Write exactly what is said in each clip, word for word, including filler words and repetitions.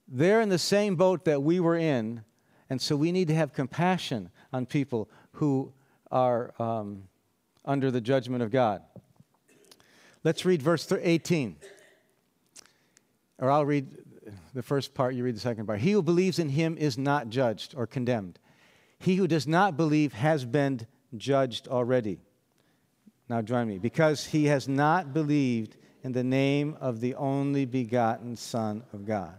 they're in the same boat that we were in, and so we need to have compassion on people who are um, under the judgment of God. Let's read verse eighteen. Or I'll read the first part, you read the second part. He who believes in him is not judged or condemned. He who does not believe has been judged already. Now join me. Because he has not believed in the name of the only begotten Son of God.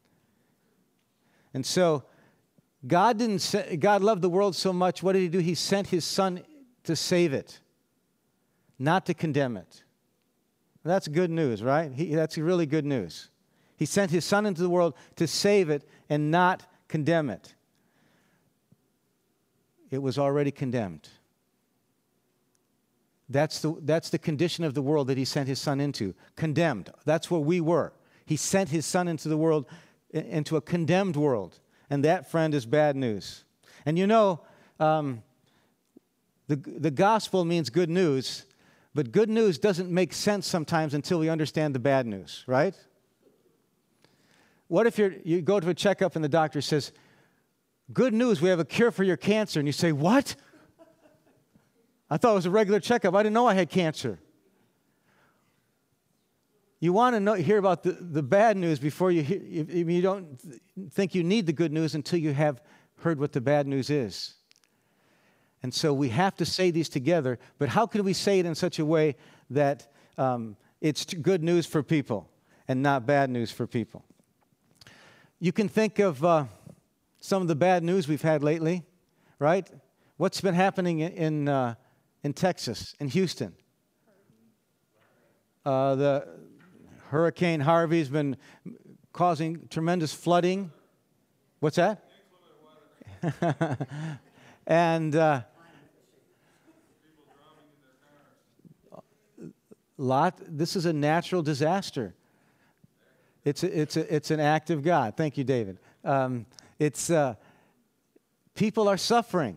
And so, God didn't. Say, God loved the world so much. What did he do? He sent his Son to save it, not to condemn it. That's good news, right? He, that's really good news. He sent his Son into the world to save it and not condemn it. It was already condemned. That's the, that's the condition of the world that he sent his Son into. Condemned. That's where we were. He sent his Son into the world, into a condemned world. And that, friend, is bad news. And you know, um, the, the gospel means good news, but good news doesn't make sense sometimes until we understand the bad news, right? What if you're, you go to a checkup and the doctor says, good news, we have a cure for your cancer. And you say, what? I thought it was a regular checkup. I didn't know I had cancer. You want to know, hear about the, the bad news before you hear, you, you don't think you need the good news until you have heard what the bad news is. And so we have to say these together, but how can we say it in such a way that um, it's good news for people and not bad news for people? You can think of uh, some of the bad news we've had lately, right? What's been happening in uh, in Texas, in Houston? Uh, the Hurricane Harvey's been causing tremendous flooding. What's that? and uh, lot. This is a natural disaster. It's a, it's a, it's an act of God. Thank you, David. Um, it's uh, people are suffering,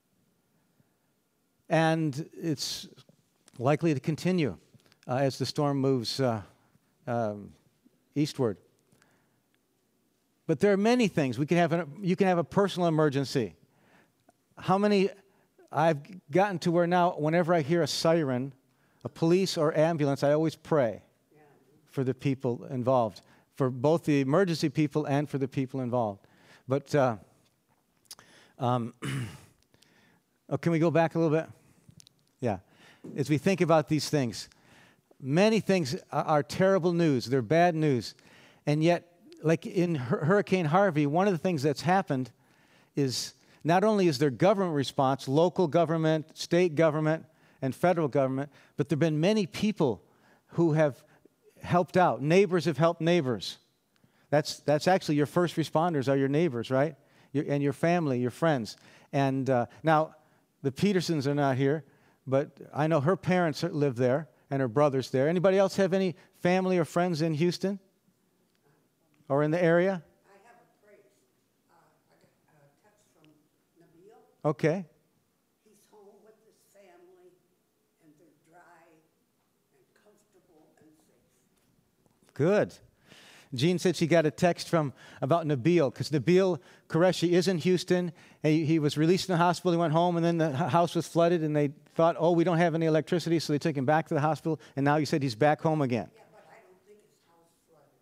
and it's likely to continue uh, as the storm moves uh, um, eastward. But there are many things we can have. A, you can have a personal emergency. How many? I've gotten to where now, whenever I hear a siren, a police or ambulance, I always pray for the people involved, for both the emergency people and for the people involved. But, uh, um, oh, can we go back a little bit? Yeah. As we think about these things, many things are, are terrible news. They're bad news. And yet, like in Hur- Hurricane Harvey, one of the things that's happened is not only is there government response, local government, state government, and federal government, but there have been many people who have helped out. Neighbors have helped neighbors. That's that's actually your first responders are your neighbors, right? Your, and your family, your friends. And uh, now, the Petersons are not here, but I know her parents live there and her brother's there. Anybody else have any family or friends in Houston or in the area? I have a praise. Uh, I got a text from Nabil. Okay. He's home with his family, and they're dry and comfortable and safe. Good. Jean said she got a text from about Nabil, because Nabil Qureshi is in Houston. He, he was released from the hospital. He went home, and then the house was flooded, and they thought, oh, we don't have any electricity, so they took him back to the hospital, and now he said he's back home again. Yeah, but I don't think his house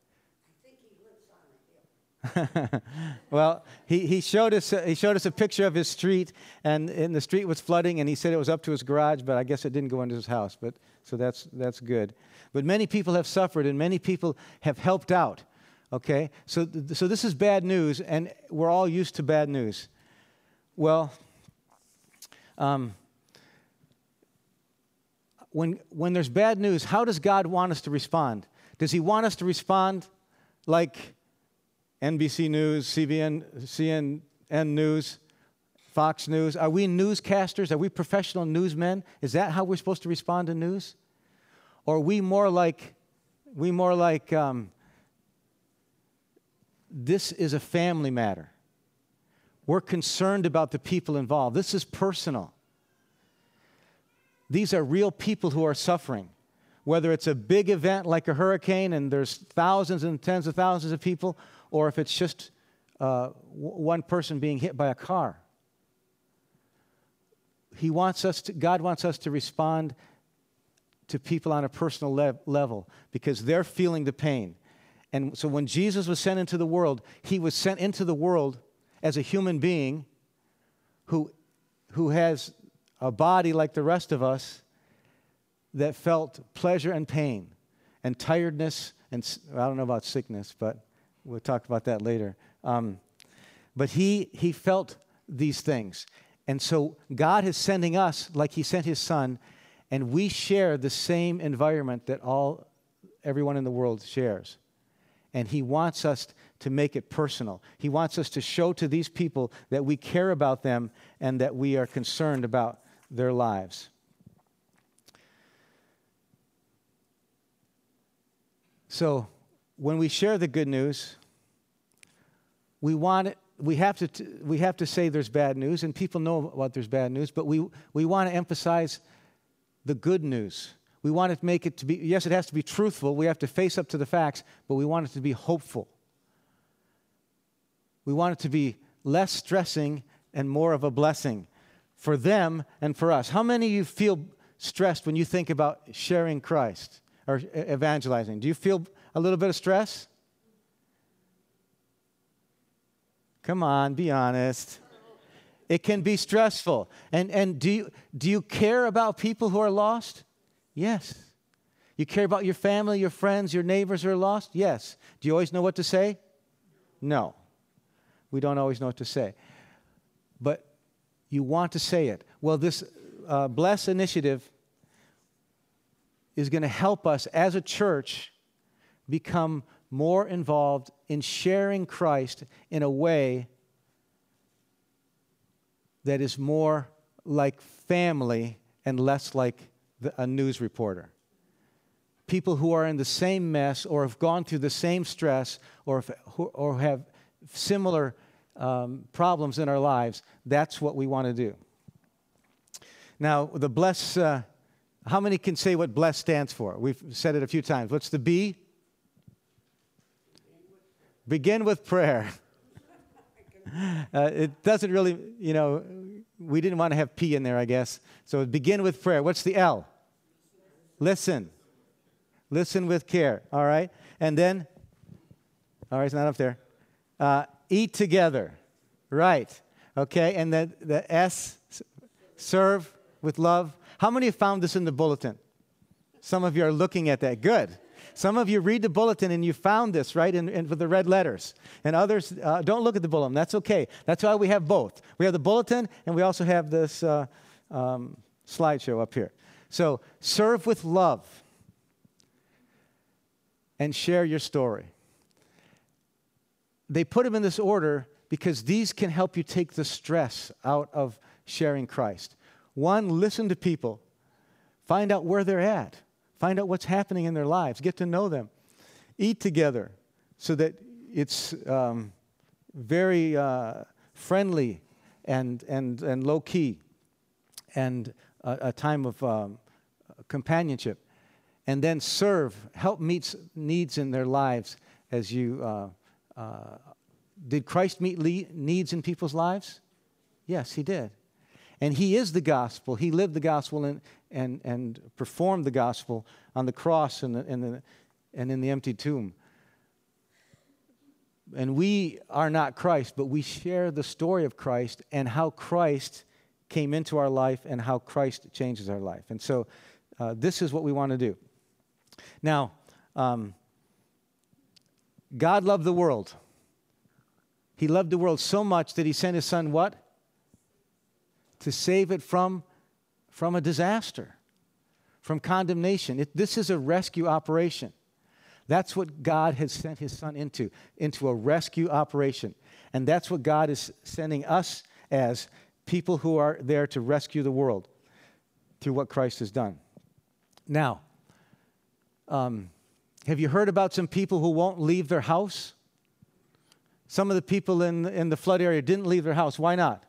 flooded. I think he lives on a hill. Well, he, he showed us uh, he showed us a picture of his street, and, and the street was flooding, and he said it was up to his garage, but I guess it didn't go into his house. But so that's that's good. But many people have suffered, and many people have helped out. Okay, so th- so this is bad news, and we're all used to bad news. Well, um, when when there's bad news, how does God want us to respond? Does He want us to respond like N B C News, C B N, C N N News, Fox News? Are we newscasters? Are we professional newsmen? Is that how we're supposed to respond to news? Or are we more like, we more like, um, this is a family matter. We're concerned about the people involved. This is personal. These are real people who are suffering. whether it's a big event like a hurricane and there's thousands and tens of thousands of people, or if it's just uh, w- one person being hit by a car. He wants us to, God wants us to respond to people on a personal le- level because they're feeling the pain. And so when Jesus was sent into the world, he was sent into the world as a human being who, who has a body like the rest of us that felt pleasure and pain and tiredness and, I don't know about sickness, but we'll talk about that later. Um, but he, he felt these things. And so God is sending us like he sent his son, and we share the same environment that all everyone in the world shares. And he wants us to make it personal. He wants us to show to these people that we care about them and that we are concerned about their lives. So when we share the good news, we want it, we have to t- we have to say there's bad news, and people know about there's bad news, but we we want to emphasize the good news. We want to make it to be, yes, it has to be truthful. We have to face up to the facts, but we want it to be hopeful. We want it to be less stressing and more of a blessing for them and for us. How many of you feel stressed when you think about sharing Christ or evangelizing? Do you feel a little bit of stress? Come on, be honest. It can be stressful. And and do you, do you care about people who are lost? Yes. You care about your family, your friends, your neighbors who are lost? Yes. Do you always know what to say? No. We don't always know what to say. But you want to say it. Well, this uh, Bless initiative is going to help us as a church become more involved in sharing Christ in a way that is more like family and less like the, a news reporter. People who are in the same mess or have gone through the same stress or, if, or have similar um, problems in our lives, that's what we want to do. Now, the Bless, uh, how many can say what Bless stands for? We've said it a few times. What's the B? Begin with prayer. Uh, it doesn't really, you know, we didn't want to have P in there, I guess. So begin with prayer. What's the L? Listen. Listen with care, all right? And then, all right, it's not up there. Uh, eat together, right? Okay, and then the S, serve with love. How many have found this in the bulletin? Some of you are looking at that. Good. Some of you read the bulletin and you found this, right, in, in, with the red letters. And others, uh, don't look at the bulletin. That's okay. That's why we have both. We have the bulletin and we also have this uh, um, slideshow up here. So serve with love and share your story. They put them in this order because these can help you take the stress out of sharing Christ. One, listen to people. Find out where they're at. Find out what's happening in their lives. Get to know them. Eat together so that it's um, very uh, friendly and, and, and low-key and a, a time of um, companionship. And then serve. Help meet needs in their lives as you... Uh, uh, did Christ meet le- needs in people's lives? Yes, he did. And he is the gospel. He lived the gospel and and, and performed the gospel on the cross and, the, and, the, and in the empty tomb. And we are not Christ, but we share the story of Christ and how Christ came into our life and how Christ changes our life. And so uh, this is what we want to do. Now, um, God loved the world. He loved the world so much that he sent his son what? To save it from, from a disaster, from condemnation. It, this is a rescue operation. That's what God has sent his son into, into a rescue operation. And that's what God is sending us as people who are there to rescue the world through what Christ has done. Now, um, have you heard about some people who won't leave their house? Some of the people in, in the flood area didn't leave their house. Why not?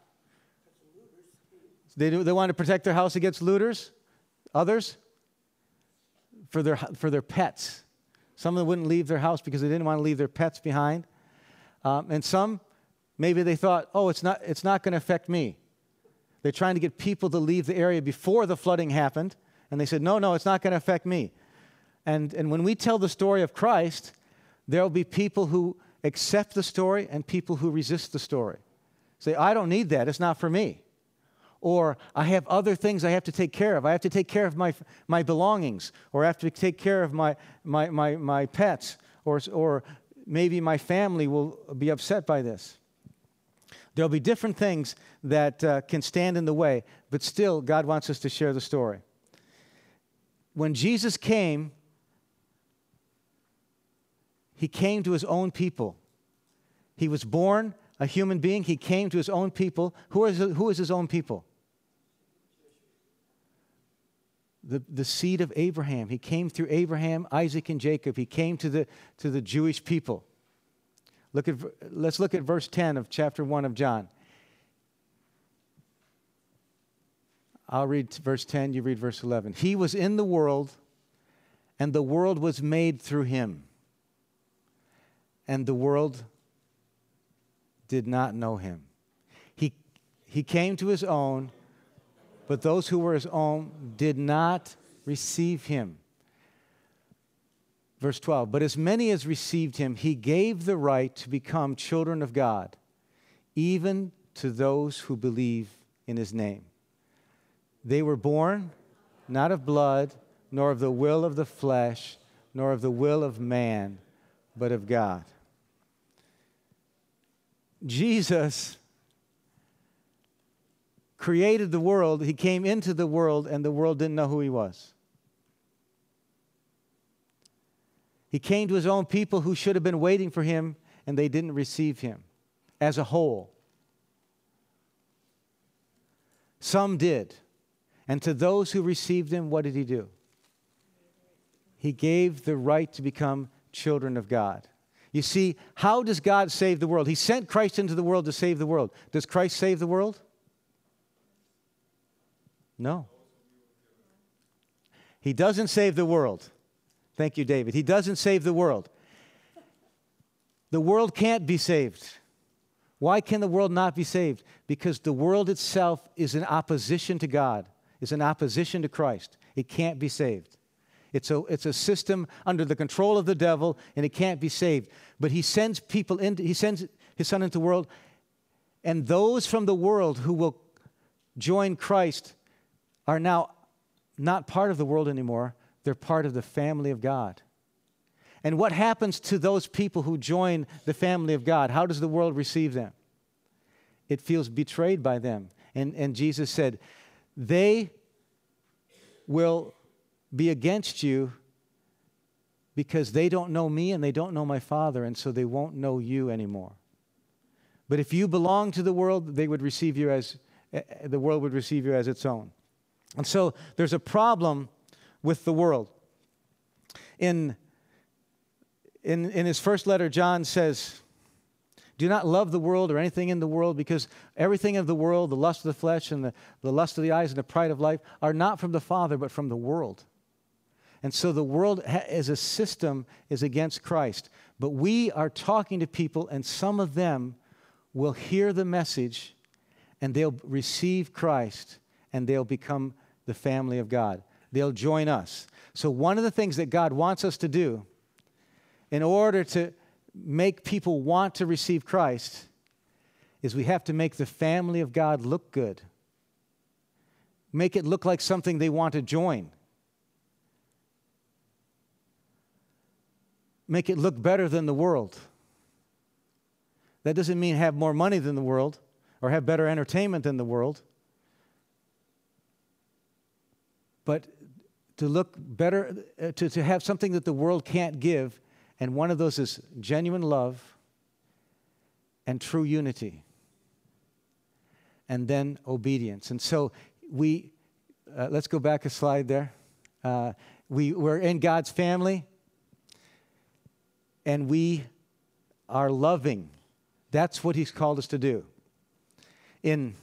They, do, they want to protect their house against looters. Others? for their, for their pets. Some of them wouldn't leave their house because they didn't want to leave their pets behind. Um, and some, maybe they thought, oh, it's not, it's not going to affect me. They're trying to get people to leave the area before the flooding happened. And they said, no, no, it's not going to affect me. And, and when we tell the story of Christ, there will be people who accept the story and people who resist the story. Say, I don't need that. It's not for me. Or I have other things I have to take care of. I have to take care of my, my belongings. Or I have to take care of my, my, my, my pets. Or, or maybe my family will be upset by this. There'll be different things that uh, can stand in the way, but still God wants us to share the story. When Jesus came, he came to his own people. He was born a human being. He came to his own people. Who is, who is his own people? The, the seed of Abraham. He came through Abraham, Isaac, and Jacob. He came to the, to the Jewish people. Look at, let's look at verse ten of chapter one of John. I'll read verse ten, you read verse eleven. He was in the world, and the world was made through him. And the world did not know him. He, he came to his own, but those who were his own did not receive him. Verse twelve, but as many as received him, he gave the right to become children of God, even to those who believe in his name. They were born not of blood, nor of the will of the flesh, nor of the will of man, but of God. Jesus created the world. He came into the world, and the world didn't know who he was. He came to his own people who should have been waiting for him, and they didn't receive him as a whole. Some did. And to those who received him, what did he do? He gave the right to become children of God. You see, how does God save the world? He sent Christ into the world to save the world. Does Christ save the world? No. He doesn't save the world. Thank you, David. He doesn't save the world. The world can't be saved. Why can the world not be saved? Because the world itself is in opposition to God, is in opposition to Christ. It can't be saved. It's a, it's a system under the control of the devil, and it can't be saved. But he sends people into, he sends his son into the world, and those from the world who will join Christ are now not part of the world anymore. They're part of the family of God. And what happens to those people who join the family of God? How does the world receive them? It feels betrayed by them. And, and Jesus said, they will be against you because they don't know me and they don't know my Father, and so they won't know you anymore. But if you belong to the world, they would receive you as, the world would receive you as its own. And so there's a problem with the world. In, in, in his first letter, John says, do not love the world or anything in the world, because everything of the world, the lust of the flesh and the, the lust of the eyes and the pride of life, are not from the Father, but from the world. And so the world ha- as a system is against Christ. But we are talking to people, and some of them will hear the message, and they'll receive Christ, and they'll become the family of God. They'll join us. So one of the things that God wants us to do in order to make people want to receive Christ is we have to make the family of God look good. Make it look like something they want to join. Make it look better than the world. That doesn't mean have more money than the world or have better entertainment than the world. But to look better, uh, to, to have something that the world can't give, and one of those is genuine love and true unity, and then obedience. And so we, uh, let's go back a slide there. Uh, we, we're in God's family, and we are loving. That's what he's called us to do. In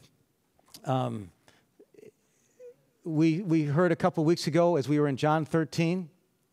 um, We, we heard a couple weeks ago as we were in John thirteen,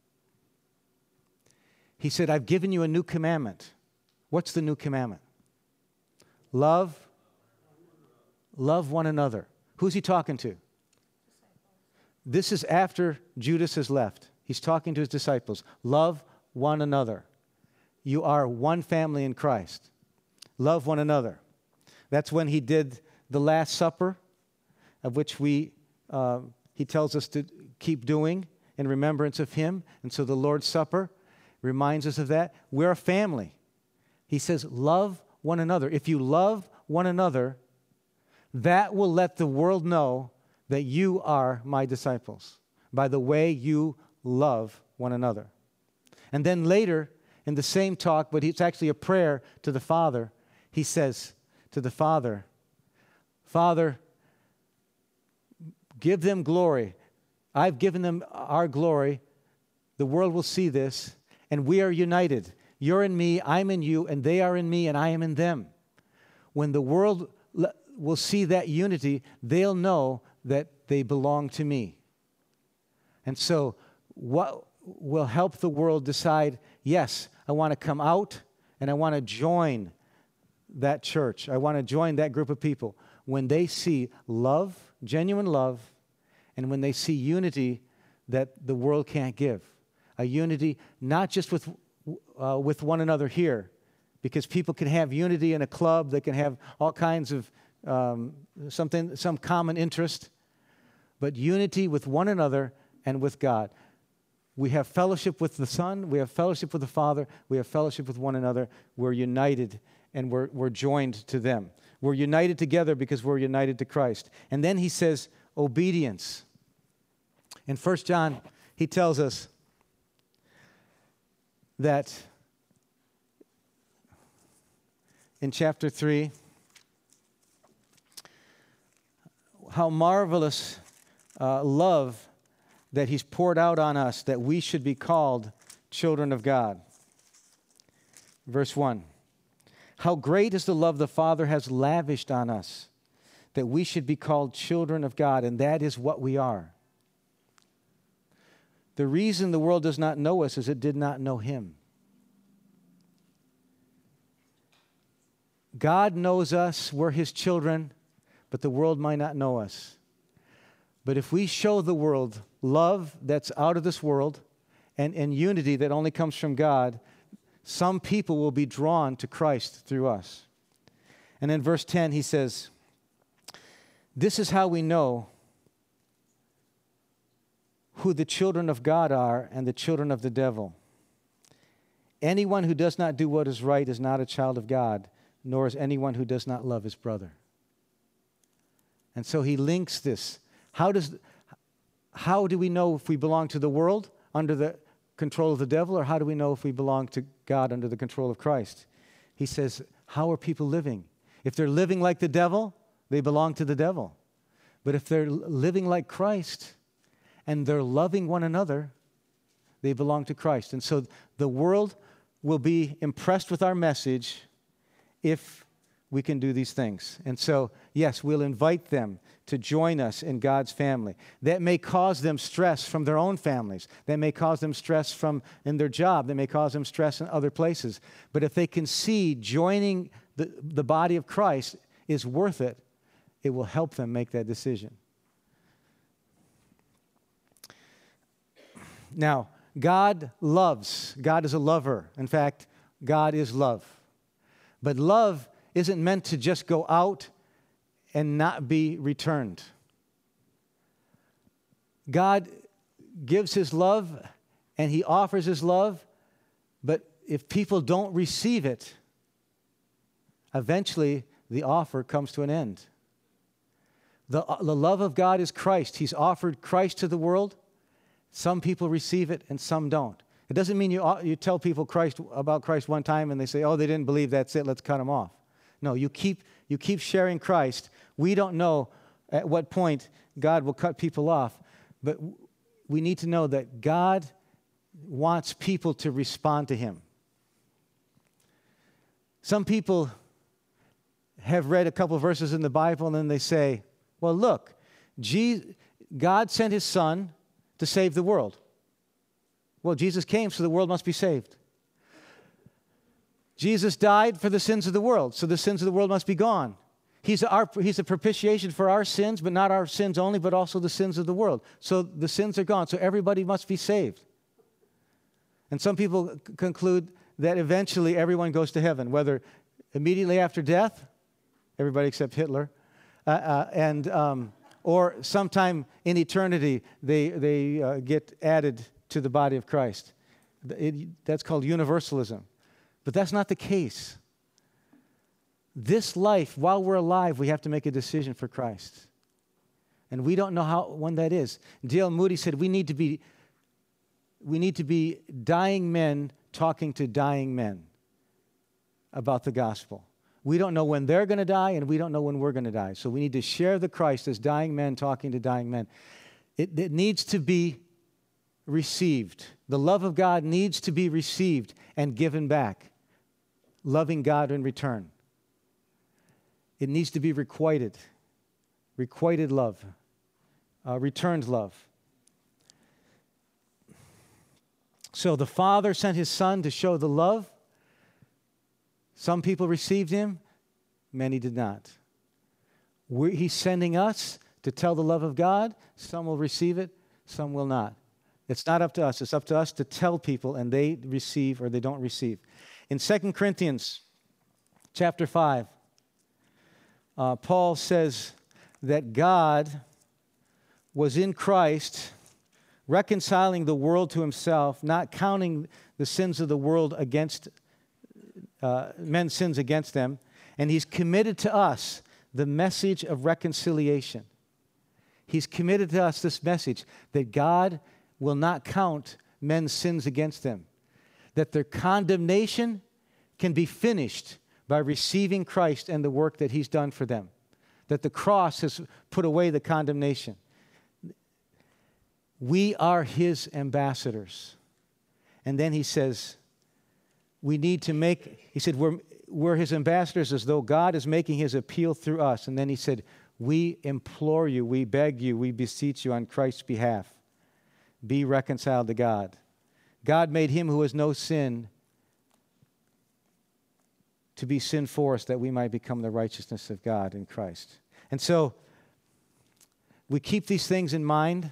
He said, I've given you a new commandment. What's the new commandment? Love, love one another. Who's he talking to? This is after Judas has left. He's talking to his disciples. Love one another. You are one family in Christ. Love one another. That's when he did the Last Supper, of which we uh, he tells us to keep doing in remembrance of him. And so the Lord's Supper reminds us of that. We're a family. He says, love one another. If you love one another, that will let the world know that you are my disciples, by the way you love one another. And then later, in the same talk, but it's actually a prayer to the Father, he says to the Father, Father, give them glory. I've given them our glory. The world will see this, and we are united. You're in me, I'm in you, and they are in me, and I am in them. When the world will see that unity, they'll know that they belong to me. And so what will help the world decide, yes, I want to come out and I want to join that church. I want to join that group of people. When they see love, genuine love, and when they see unity that the world can't give. A unity not just with, uh, with one another here, because people can have unity in a club, they can have all kinds of um, something, some common interest, but unity with one another and with God. We have fellowship with the Son, we have fellowship with the Father, we have fellowship with one another. We're united and we're, we're joined to them. We're united together because we're united to Christ. And then he says, obedience. In First John, he tells us that in chapter three, how marvelous uh, love that he's poured out on us, that we should be called children of God. Verse one, how great is the love the Father has lavished on us, that we should be called children of God, and that is what we are. The reason the world does not know us is it did not know him. God knows us, we're his children, but the world might not know us. But if we show the world love that's out of this world and, and unity that only comes from God, some people will be drawn to Christ through us. And in verse ten, he says, this is how we know who the children of God are and the children of the devil. Anyone who does not do what is right is not a child of God, nor is anyone who does not love his brother. And so he links this. How does, how do we know if we belong to the world under the control of the devil, or how do we know if we belong to God under the control of Christ? He says, how are people living? If they're living like the devil, they belong to the devil. But if they're living like Christ and they're loving one another, they belong to Christ. And so the world will be impressed with our message if we can do these things. And so, yes, we'll invite them to join us in God's family. That may cause them stress from their own families. That may cause them stress from in their job. That may cause them stress in other places. But if they can see joining the, the body of Christ is worth it, it will help them make that decision. Now, God loves. God is a lover. In fact, God is love. But love isn't meant to just go out and not be returned. God gives his love and he offers his love, but if people don't receive it, eventually the offer comes to an end. The, the love of God is Christ. He's offered Christ to the world. Some people receive it and some don't. It doesn't mean you, you tell people Christ about Christ one time and they say, oh, they didn't believe, that's it, let's cut them off. No, you keep, you keep sharing Christ. We don't know at what point God will cut people off, but we need to know that God wants people to respond to him. Some people have read a couple verses in the Bible and then they say, well, look, Jesus, God sent his son to save the world. Well, Jesus came, so the world must be saved. Jesus died for the sins of the world, so the sins of the world must be gone. He's, our, he's a propitiation for our sins, but not our sins only, but also the sins of the world. So the sins are gone, so everybody must be saved. And some people c- conclude that eventually everyone goes to heaven, whether immediately after death, everybody except Hitler, uh, uh, and um, or sometime in eternity they, they uh, get added to the body of Christ. It, that's called universalism. But that's not the case. This life, while we're alive, we have to make a decision for Christ. And we don't know how when that is. D L Moody said we need to be we need to be dying men talking to dying men about the gospel. We don't know when they're going to die, and we don't know when we're going to die. So we need to share the Christ as dying men talking to dying men. It, it needs to be received. The love of God needs to be received and given back. Loving God in return. It needs to be requited. Requited love. Uh, returned love. So the Father sent His Son to show the love. Some people received Him. Many did not. We're, he's sending us to tell the love of God. Some will receive it. Some will not. It's not up to us. It's up to us to tell people, and they receive or they don't receive. In Second Corinthians chapter five, uh, Paul says that God was in Christ reconciling the world to Himself, not counting the sins of the world against uh, men's sins against them, and He's committed to us the message of reconciliation. He's committed to us this message that God will not count men's sins against them, that their condemnation can be finished by receiving Christ and the work that He's done for them, that the cross has put away the condemnation. We are His ambassadors. And then he says, we need to make, he said, we're, we're His ambassadors as though God is making His appeal through us. And then he said, we implore you, we beg you, we beseech you on Christ's behalf. Be reconciled to God. God made Him who has no sin to be sin for us, that we might become the righteousness of God in Christ. And so we keep these things in mind.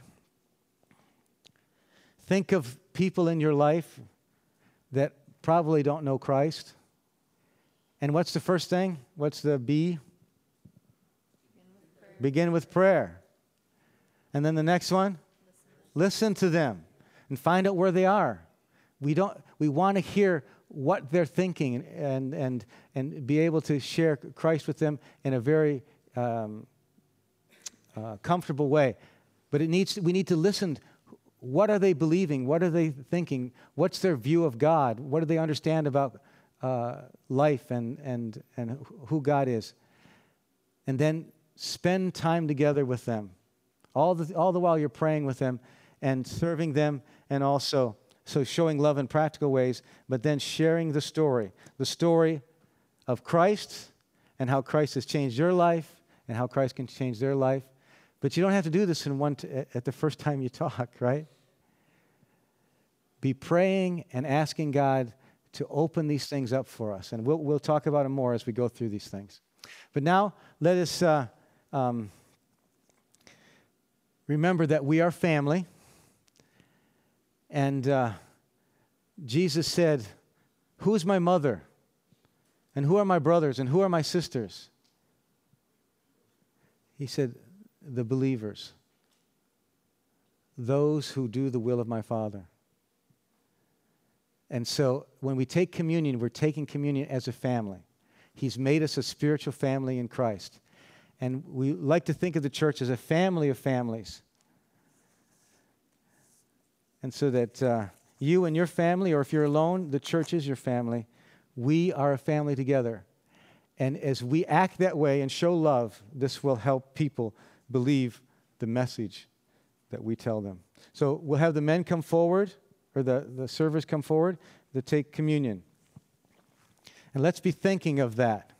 Think of people in your life that probably don't know Christ. And what's the first thing? What's the B? Begin with prayer. Begin with prayer. And then the next one? Listen to them and find out where they are. We don't. We want to hear what they're thinking and and and be able to share Christ with them in a very um, uh, comfortable way. But it needs. We need to listen. What are they believing? What are they thinking? What's their view of God? What do they understand about uh, life and and and who God is? And then spend time together with them, all the all the while you're praying with them and serving them, and also so showing love in practical ways, but then sharing the story, the story of Christ and how Christ has changed your life and how Christ can change their life. But you don't have to do this in one t- at the first time you talk, right? Be praying and asking God to open these things up for us, and we'll we'll talk about them more as we go through these things. But now let us uh, um, remember that we are family. And uh, Jesus said, who is my mother? And who are my brothers? And who are my sisters? He said, the believers. Those who do the will of my Father. And so when we take communion, we're taking communion as a family. He's made us a spiritual family in Christ. And we like to think of the church as a family of families. And so that uh, you and your family, or if you're alone, the church is your family. We are a family together. And as we act that way and show love, this will help people believe the message that we tell them. So we'll have the men come forward, or the, the servers come forward to take communion. And let's be thinking of that.